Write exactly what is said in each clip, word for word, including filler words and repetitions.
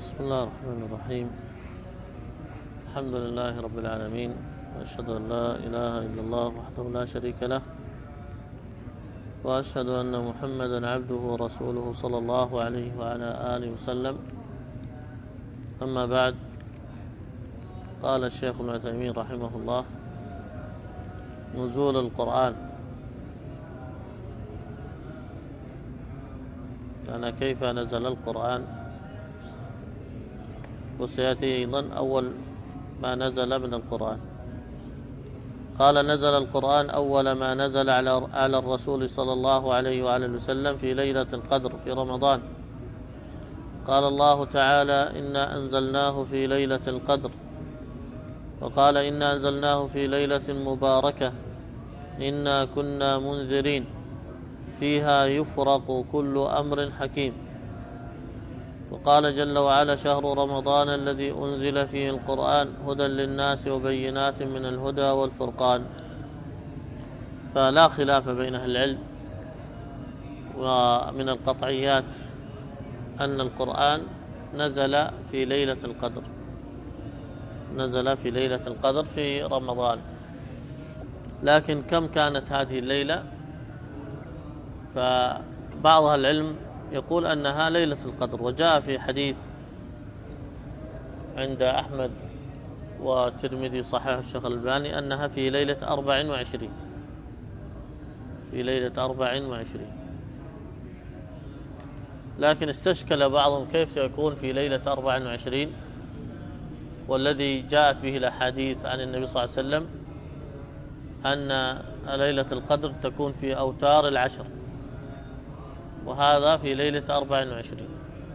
بسم الله الرحمن الرحيم. الحمد لله رب العالمين، وأشهد أن لا إله إلا الله وحده لا شريك له، وأشهد أن محمدا عبده ورسوله صلى الله عليه وعلى آله وسلم. أما بعد، قال الشيخ ابن عثيمين رحمه الله: نزول القرآن، يعني كيف نزل القرآن، وسيأتي أيضا أول ما نزل من القرآن. قال: نزل القرآن أول ما نزل على الرسول صلى الله عليه وآله وسلم في ليلة القدر في رمضان. قال الله تعالى: إنا أنزلناه في ليلة القدر. وقال: إنا أنزلناه في ليلة مباركة إنا كنا منذرين فيها يفرق كل أمر حكيم. وقال جل وعلا: شهر رمضان الذي أنزل فيه القرآن هدى للناس وبينات من الهدى والفرقان. فلا خلاف بين أهل العلم، ومن القطعيات أن القرآن نزل في ليلة القدر، نزل في ليلة القدر في رمضان. لكن كم كانت هذه الليلة؟ فبعض أهل العلم يقول أنها ليلة القدر، وجاء في حديث عند أحمد والترمذي صحيح الشيخ الألباني أنها في ليلة أربع وعشرين، في ليلة أربع وعشرين. لكن استشكل بعضهم كيف سيكون في ليلة أربع وعشرين، والذي جاءت به الأحاديث عن النبي صلى الله عليه وسلم أن ليلة القدر تكون في أوتار العشر، وهذا في ليلة أربع وعشرين.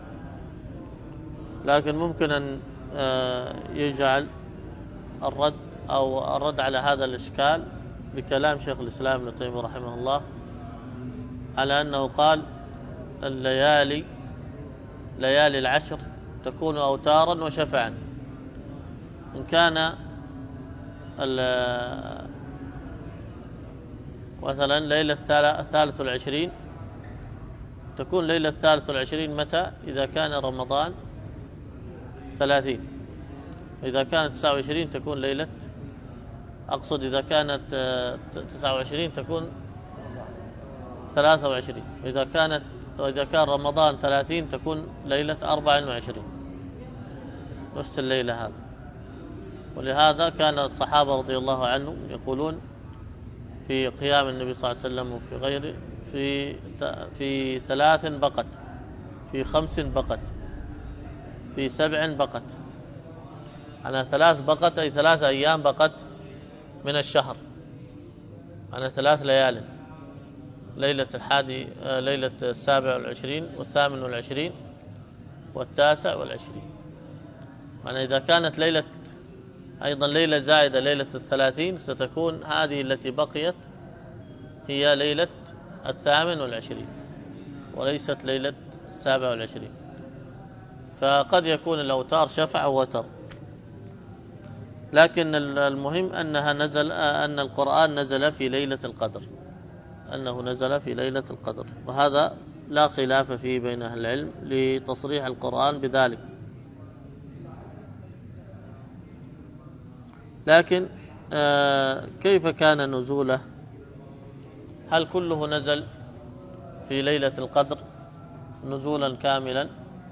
لكن ممكن أن يجعل الرد أو الرد على هذا الإشكال بكلام شيخ الإسلام ابن تيمية رحمه الله، على أنه قال: الليالي ليالي العشر تكون أوتارا وشفعا. إن كان مثلا ليلة الثالث والعشرين تكون ليلة الثالث والعشرين متى؟ إذا كان رمضان ثلاثين. إذا كانت تسعة وعشرين تكون ليلة، أقصد إذا كانت تسعة وعشرين تكون ثلاثة وعشرين. إذا كانت وإذا كان رمضان ثلاثين تكون ليلة أربع وعشرين، نفس الليلة هذا. ولهذا كان الصحابة رضي الله عنهم يقولون في قيام النبي صلى الله عليه وسلم وفي غيره في في ثلاث بقت، في خمس بقت، في سبع بقت. على ثلاث بقت أي ثلاث أيام بقت من الشهر، على ثلاث ليال: ليلة الحادي ليلة السابع والعشرين والثامن والعشرين والتاسع والعشرين. يعني إذا كانت ليلة أيضا ليلة زائدة ليلة الثلاثين ستكون هذه التي بقيت هي ليلة الثامن والعشرين، وليست ليلة السابع والعشرين. فقد يكون الأوتار شفع ووتر، لكن المهم أنها نزل أن القرآن نزل في ليلة القدر، أنه نزل في ليلة القدر، وهذا لا خلاف فيه بين أهل العلم لتصريح القرآن بذلك. لكن كيف كان نزوله؟ هل كله نزل في ليلة القدر نزولا كاملا؟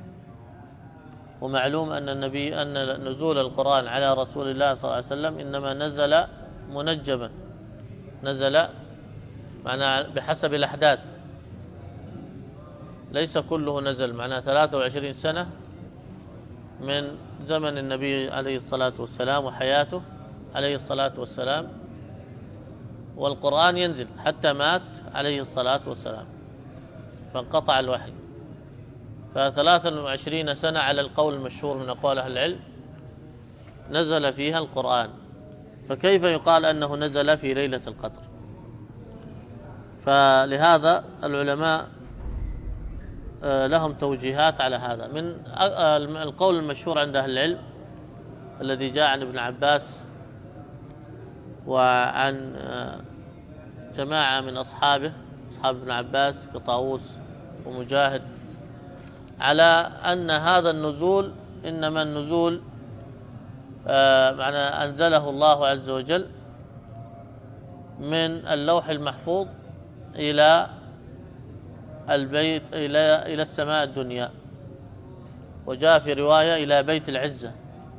ومعلوم أن النبي أن نزول القرآن على رسول الله صلى الله عليه وسلم إنما نزل منجما، نزل معناه بحسب الأحداث، ليس كله نزل. معناه ثلاثة وعشرين سنة من زمن النبي عليه الصلاة والسلام وحياته عليه الصلاة والسلام، والقرآن ينزل حتى مات عليه الصلاة والسلام، فانقطع الوحي. فثلاثة وعشرين سنة على القول المشهور من أقوال أهل العلم نزل فيها القرآن، فكيف يقال أنه نزل في ليلة القدر؟ فلهذا العلماء لهم توجيهات على هذا. من القول المشهور عند أهل العلم الذي جاء عن ابن عباس وعن جماعة من أصحابه أصحاب ابن عباس كطاووس ومجاهد، على أن هذا النزول إنما النزول آه معنى أنزله الله عز وجل من اللوح المحفوظ إلى البيت إلى إلى السماء الدنيا، وجاء في رواية إلى بيت العزة،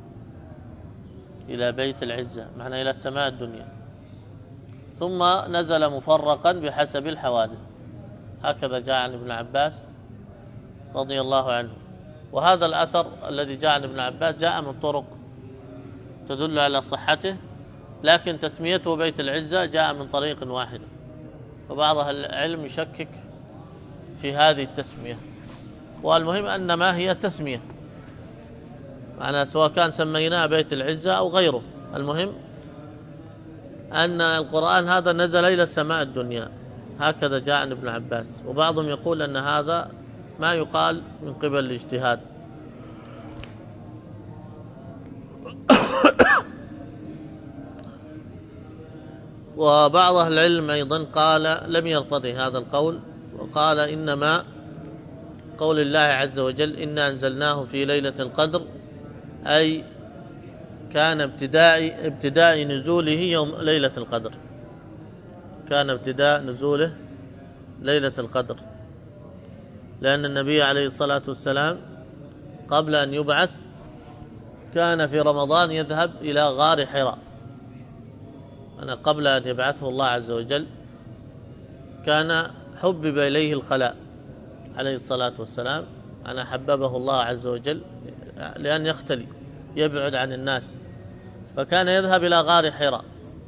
إلى بيت العزة معنى إلى السماء الدنيا، ثم نزل مفرقا بحسب الحوادث. هكذا جاء عن ابن عباس رضي الله عنه. وهذا الأثر الذي جاء عن ابن عباس جاء من طرق تدل على صحته، لكن تسميته بيت العزة جاء من طريق واحد، وبعض أهل العلم يشكك في هذه التسمية. والمهم أن ما هي تسمية معنى سواء كان سميناه بيت العزة أو غيره، المهم أن القرآن هذا نزل إلى السماء الدنيا، هكذا جاء عن ابن عباس. وبعضهم يقول أن هذا ما يقال من قبل الاجتهاد. وبعض أهل العلم أيضا قال لم يرتضي هذا القول، وقال إنما قول الله عز وجل إنا أنزلناه في ليلة القدر أي كان ابتداء ابتداء نزوله يوم ليلة القدر، كان ابتداء نزوله ليلة القدر، لأن النبي عليه الصلاة والسلام قبل أن يبعث كان في رمضان يذهب إلى غار حراء. أنا قبل أن يبعثه الله عز وجل كان حبب إليه الخلاء عليه الصلاة والسلام، أنا حببه الله عز وجل لأن يختلي يبعد عن الناس، فكان يذهب إلى غار حراء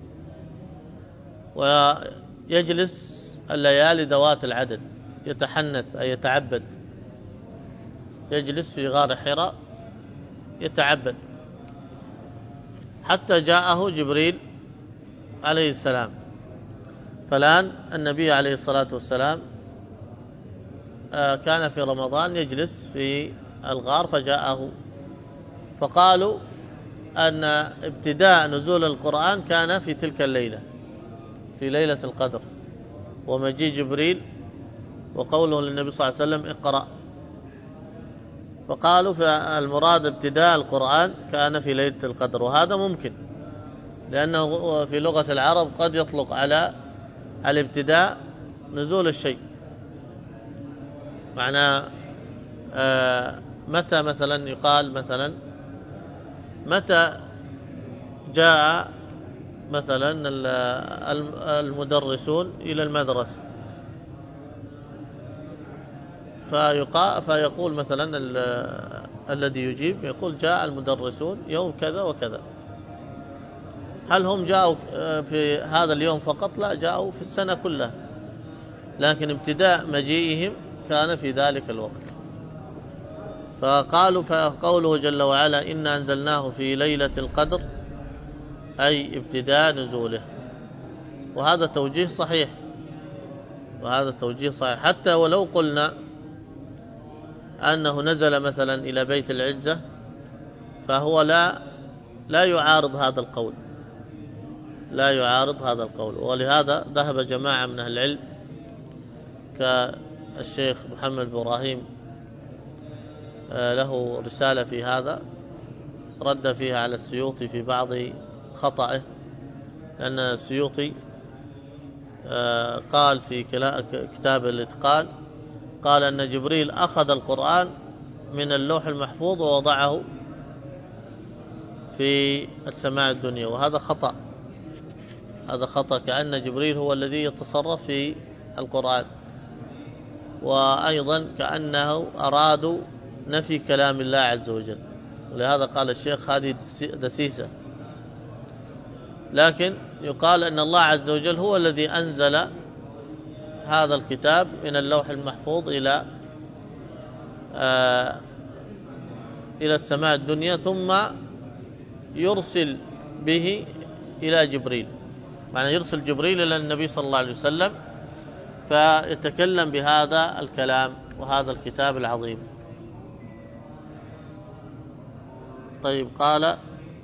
ويجلس الليالي ذوات العدد يتحنث أي يتعبد، يجلس في غار حراء يتعبد حتى جاءه جبريل عليه السلام. فالآن النبي عليه الصلاة والسلام كان في رمضان يجلس في الغار فجاءه، فقالوا أن ابتداء نزول القرآن كان في تلك الليلة في ليلة القدر، ومجيء جبريل وقوله للنبي صلى الله عليه وسلم اقرأ، فقالوا فالمراد ابتداء القرآن كان في ليلة القدر. وهذا ممكن لأنه في لغة العرب قد يطلق على الابتداء نزول الشيء، معناه آه متى مثلا يقال مثلا متى جاء مثلا المدرسون إلى المدرسة، فيقال فيقول مثلا الذي يجيب يقول جاء المدرسون يوم كذا وكذا. هل هم جاءوا في هذا اليوم فقط؟ لا، جاءوا في السنة كلها، لكن ابتداء مجيئهم كان في ذلك الوقت. فقالوا فقوله جل وعلا إنا أنزلناه في ليلة القدر أي ابتداء نزوله، وهذا توجيه صحيح، وهذا توجيه صحيح حتى ولو قلنا أنه نزل مثلا إلى بيت العزة فهو لا لا يعارض هذا القول، لا يعارض هذا القول. ولهذا ذهب جماعة من أهل العلم كالشيخ محمد إبراهيم له رسالة في هذا رد فيها على السيوطي في بعض خطأه، لأن السيوطي قال في كتاب الإتقان قال أن جبريل أخذ القرآن من اللوح المحفوظ ووضعه في السماء الدنيا، وهذا خطأ، هذا خطأ، كأن جبريل هو الذي يتصرف في القرآن، وأيضا كأنه أرادوا نفي كلام الله عز وجل، ولهذا قال الشيخ هذه دسيسة. لكن يقال أن الله عز وجل هو الذي أنزل هذا الكتاب من اللوح المحفوظ إلى آه إلى السماء الدنيا، ثم يرسل به إلى جبريل، معنى يرسل جبريل إلى النبي صلى الله عليه وسلم فيتكلم بهذا الكلام وهذا الكتاب العظيم. طيب، قال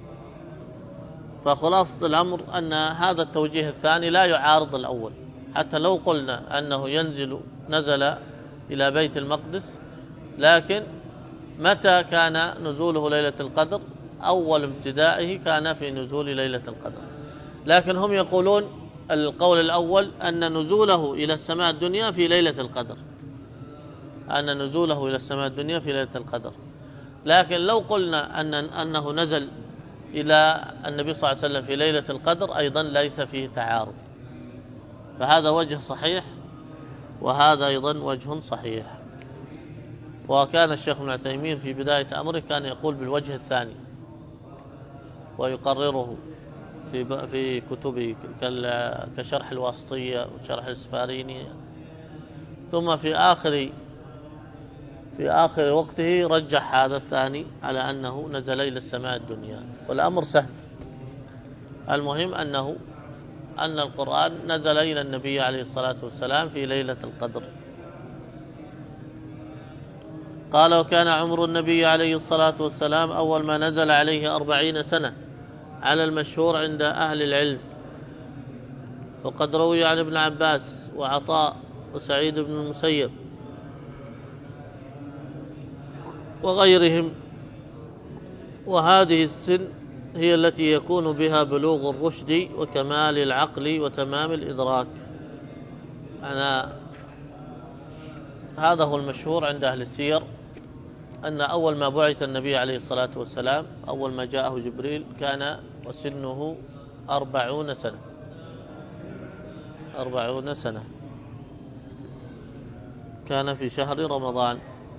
فخلاصة الأمر أن هذا التوجيه الثاني لا يعارض الأول، حتى لو قلنا أنه ينزل نزل إلى بيت المقدس، لكن متى كان نزوله ليلة القدر؟ أول ابتدائه كان في نزول ليلة القدر، لكن هم يقولون القول الأول أن نزوله إلى السماء الدنيا في ليلة القدر، أن نزوله إلى السماء الدنيا في ليلة القدر. لكن لو قلنا أن أنه نزل إلى النبي صلى الله عليه وسلم في ليلة القدر أيضا ليس فيه تعارض، فهذا وجه صحيح وهذا أيضا وجه صحيح. وكان الشيخ ابن عثيمين في بداية أمره كان يقول بالوجه الثاني ويقرره في في كتبه كشرح الواسطية وشرح السفاريني، ثم في آخر في آخر وقته رجح هذا الثاني على أنه نزل إلى السماء الدنيا، والأمر سهل. المهم أنه أن القرآن نزل إلى النبي عليه الصلاة والسلام في ليلة القدر. قال: وكان عمر النبي عليه الصلاة والسلام أول ما نزل عليه أربعين سنة على المشهور عند أهل العلم. وقد روي عن ابن عباس وعطاء وسعيد بن المسيب وغيرهم، وهذه السن هي التي يكون بها بلوغ الرشد وكمال العقل وتمام الإدراك. أنا هذا هو المشهور عند أهل السير، أن أول ما بعث النبي عليه الصلاة والسلام أول ما جاءه جبريل كان وسنه أربعون سنة أربعون سنة كان في شهر رمضان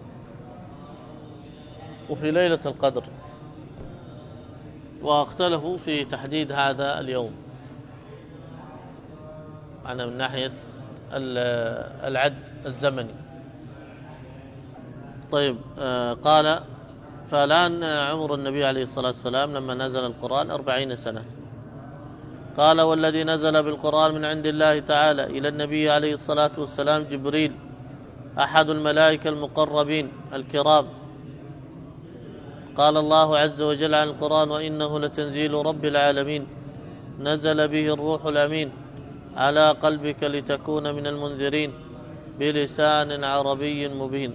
وفي ليلة القدر. واختلفوا في تحديد هذا اليوم، أنا من ناحية العد الزمني. طيب، قال: فالآن عمر النبي عليه الصلاة والسلام لما نزل القرآن أربعين سنة. قال: والذي نزل بالقرآن من عند الله تعالى إلى النبي عليه الصلاة والسلام جبريل أحد الملائكة المقربين الكرام. قال الله عز وجل عن القرآن: وإنه لتنزيل رب العالمين نزل به الروح الأمين على قلبك لتكون من المنذرين بلسان عربي مبين.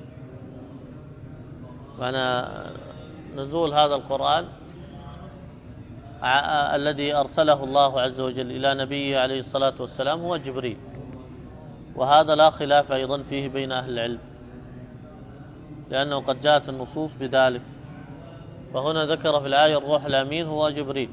معنى نزول هذا القرآن الذي أرسله الله عز وجل إلى نبيه عليه الصلاة والسلام هو جبريل، وهذا لا خلاف أيضا فيه بين أهل العلم، لأنه قد جاءت النصوص بذلك. فهنا ذكر في الآية الروح الأمين هو جبريل،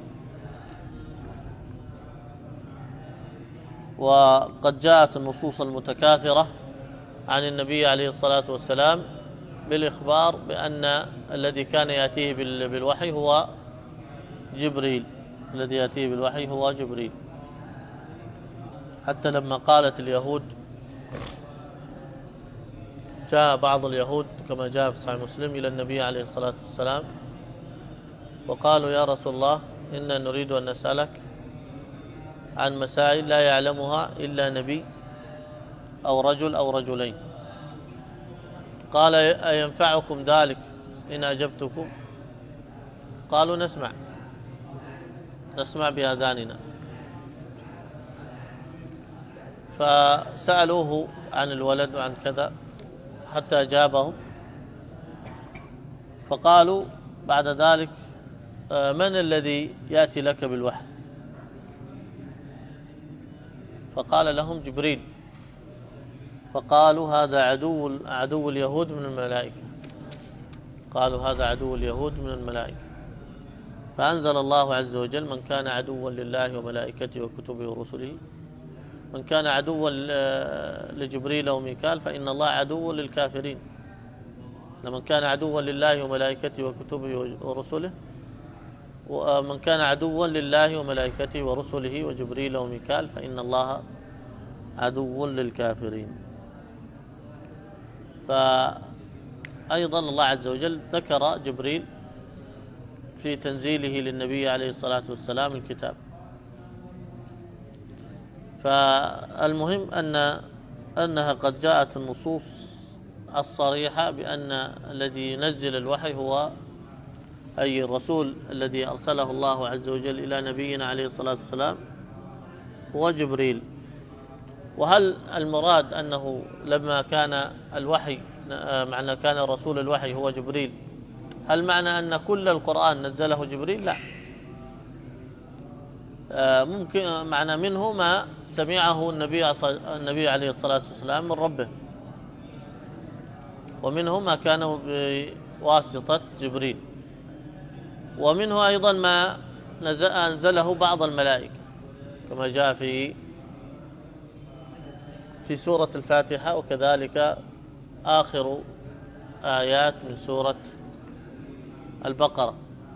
وقد جاءت النصوص المتكاثرة عن النبي عليه الصلاة والسلام بالإخبار بأن الذي كان يأتيه بالوحي هو جبريل الذي يأتيه بالوحي هو جبريل. حتى لما قالت اليهود، جاء بعض اليهود كما جاء في صحيح مسلم إلى النبي عليه الصلاة والسلام وقالوا: يا رسول الله، إنا نريد أن نسألك عن مسائل لا يعلمها إلا نبي أو رجل أو رجلين. قال: أينفعكم ذلك إن أجبتكم؟ قالوا: نسمع نسمع بآذاننا. فسألوه عن الولد وعن كذا حتى أجابهم، فقالوا بعد ذلك: من الذي يأتي لك بالوحي؟ فقال لهم: جبريل. فقالوا: هذا عدو عدو اليهود من الملائكة قالوا هذا عدو اليهود من الملائكة. فأنزل الله عز وجل: من كان عدوا لله وملائكته وكتبه ورسله، من كان عدوا لجبريل وميكال فإن الله عدو للكافرين. من كان عدوا لله وملائكته وكتبه ورسله، ومن كان عدوا لله وملائكته ورسله وجبريل وميكال فإن الله عدو للكافرين. فأيضا الله عز وجل ذكر جبريل في تنزيله للنبي عليه الصلاة والسلام الكتاب. فالمهم أن أنها قد جاءت النصوص الصريحة بأن الذي ينزل الوحي هو أي الرسول الذي أرسله الله عز وجل إلى نبينا عليه الصلاة والسلام هو جبريل. وهل المراد أنه لما كان الوحي معنى كان رسول الوحي هو جبريل هل معنى أن كل القرآن نزله جبريل؟ لا، ممكن معنى منه ما سمعه النبي النبي عليه الصلاة والسلام من ربه، ومنه ما كان بواسطة جبريل، ومنه أيضا ما أنزله بعض الملائكة كما جاء في في سورة الفاتحة، وكذلك آخر آيات من سورة البقرة،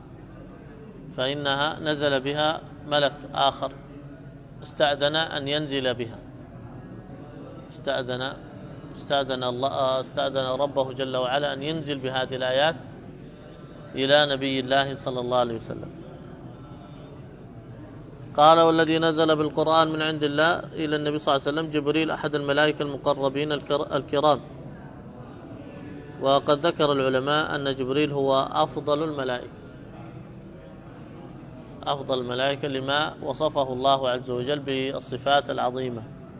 فإنها نزل بها ملك آخر استأذن أن ينزل بها، استأذن استأذن الله استأذن ربه جل وعلا أن ينزل بهذه الآيات إلى نبي الله صلى الله عليه وسلم. قال والذي نزل بالقرآن من عند الله إلى النبي صلى الله عليه وسلم جبريل أحد الملائكة المقربين الكرام. وقد ذكر العلماء أن جبريل هو أفضل الملائكة أفضل الملائكة لما وصفه الله عز وجل بالصفات العظيمة.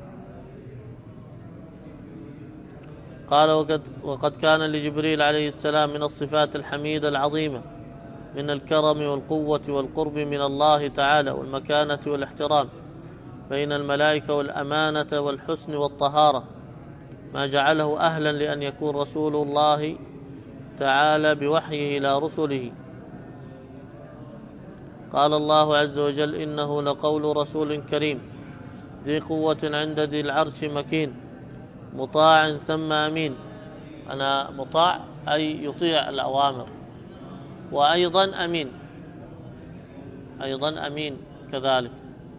قال وقد, وقد كان لجبريل عليه السلام من الصفات الحميدة العظيمة من الكرم والقوة والقرب من الله تعالى والمكانة والاحترام بين الملائكة والأمانة والحسن والطهارة، ما جعله أهلا لأن يكون رسول الله تعالى بوحيه إلى رسله. قال الله عز وجل إنه لقول رسول كريم ذي قوة عند ذي العرش مكين مطاع ثم أمين. أنا مطاع أي يطيع الأوامر، وأيضا أمين أيضا أمين كذلك.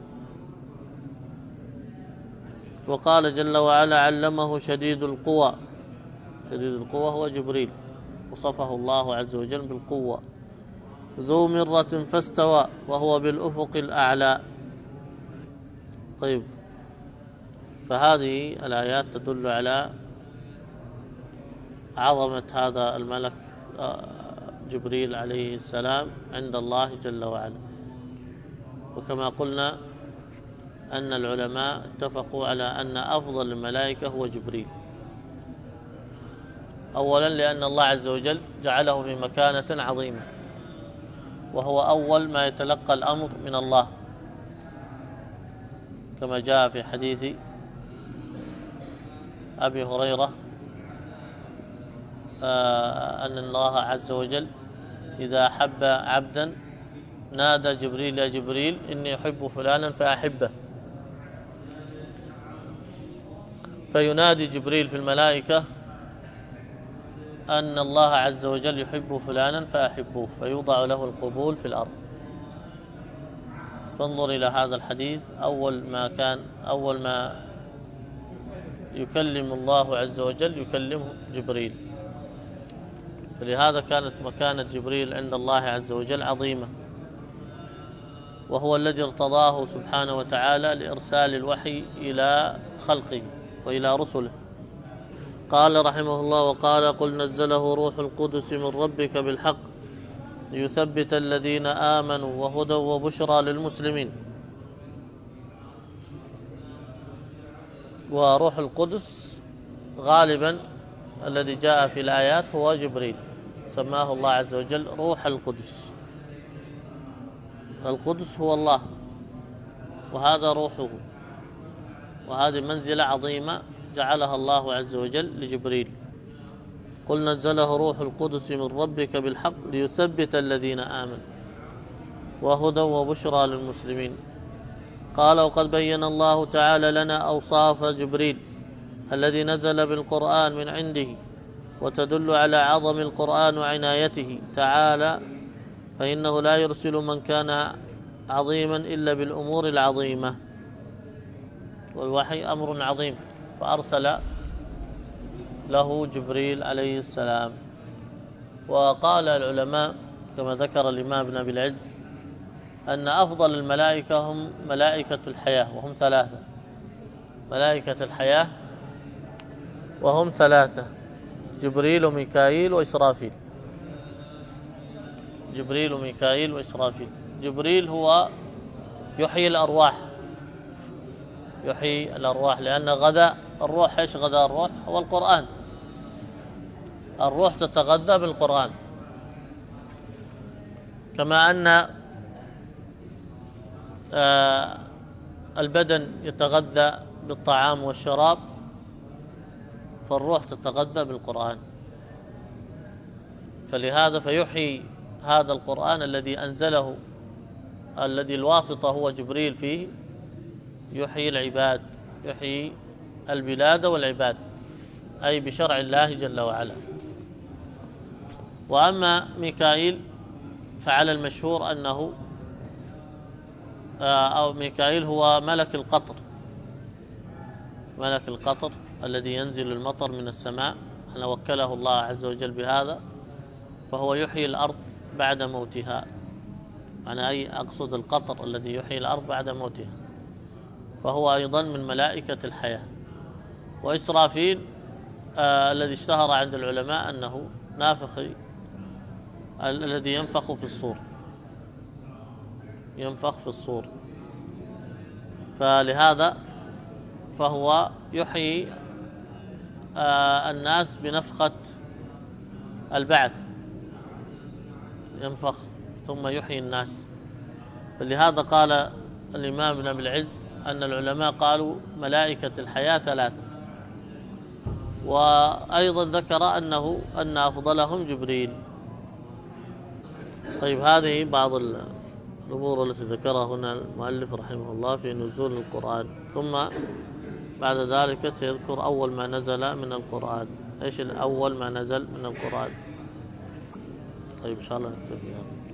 وقال جل وعلا علمه شديد القوى، شديد القوى هو جبريل، وصفه الله عز وجل بالقوة. ذو مرة فاستوى وهو بالأفق الأعلى. طيب، فهذه الآيات تدل على عظمة هذا الملك جبريل عليه السلام عند الله جل وعلا. وكما قلنا أن العلماء اتفقوا على أن أفضل الملائكة هو جبريل، أولا لأن الله عز وجل جعله في مكانة عظيمة، وهو أول ما يتلقى الأمر من الله، كما جاء في حديث أبي هريرة أن الله عز وجل إذا أحب عبدا نادى جبريل يا جبريل إني أحب فلانا فأحبه، فينادي جبريل في الملائكة أن الله عز وجل يحب فلانا فأحبوه، فيوضع له القبول في الأرض. فانظر إلى هذا الحديث، أول ما كان أول ما يكلم الله عز وجل يكلمه جبريل، فلهذا كانت مكانة جبريل عند الله عز وجل عظيمة، وهو الذي ارتضاه سبحانه وتعالى لإرسال الوحي إلى خلقه وإلى رسله. قال رحمه الله وقال قل نزله روح القدس من ربك بالحق ليثبت الذين آمنوا وهدى وبشرى للمسلمين. وروح القدس غالبا الذي جاء في الآيات هو جبريل، سماه الله عز وجل روح القدس. القدس هو الله وهذا روحه، وهذه منزلة عظيمة جعلها الله عز وجل لجبريل. قل نزله روح القدس من ربك بالحق ليثبت الذين آمنوا وهدى وبشرى للمسلمين. قال وقد بين الله تعالى لنا أوصاف جبريل الذي نزل بالقرآن من عنده، وتدل على عظم القرآن وعنايته تعالى، فإنه لا يرسل من كان عظيما إلا بالأمور العظيمة، والوحي أمر عظيم، فأرسل له جبريل عليه السلام. وقال العلماء كما ذكر الإمام ابن أبي العز أن أفضل الملائكة هم ملائكة الحياة، وهم ثلاثة، ملائكة الحياة وهم ثلاثة: جبريل وميكائيل وإسرافيل. جبريل وميكائيل وإسرافيل. جبريل هو يحيي الأرواح، يحيي الأرواح، لأن غذاء الروح، إيش غذاء الروح؟ هو القرآن. الروح تتغذى بالقرآن، كما أن البدن يتغذى بالطعام والشراب، فالروح تتغذى بالقرآن. فلهذا فيحيي هذا القرآن الذي أنزله، الذي الواسطة هو جبريل فيه، يحيي العباد، يحيي البلاد والعباد، أي بشرع الله جل وعلا. وأما ميكائيل فعلى المشهور أنه أو ميكائيل هو ملك القطر، ملك القطر الذي ينزل المطر من السماء، أن وكله الله عز وجل بهذا، فهو يحيي الأرض بعد موتها. أنا أي أقصد القطر الذي يحيي الأرض بعد موتها، فهو أيضا من ملائكة الحياة. وإسرافيل آه الذي اشتهر عند العلماء أنه نافخ الذي ينفخ في الصور، ينفخ في الصور، فلهذا فهو يحيي آه الناس بنفخة البعث، ينفخ ثم يحيي الناس. فلهذا قال الإمام ابن أبي العز أن العلماء قالوا ملائكة الحياة ثلاثة. وأيضا ذكر أنه أن أفضلهم جبريل. طيب، هذه بعض الأمور التي ذكرها هنا المؤلف رحمه الله في نزول القرآن، ثم بعد ذلك سيذكر أول ما نزل من القرآن. إيش الأول ما نزل من القرآن؟ طيب إن شاء الله نكتفي هذا.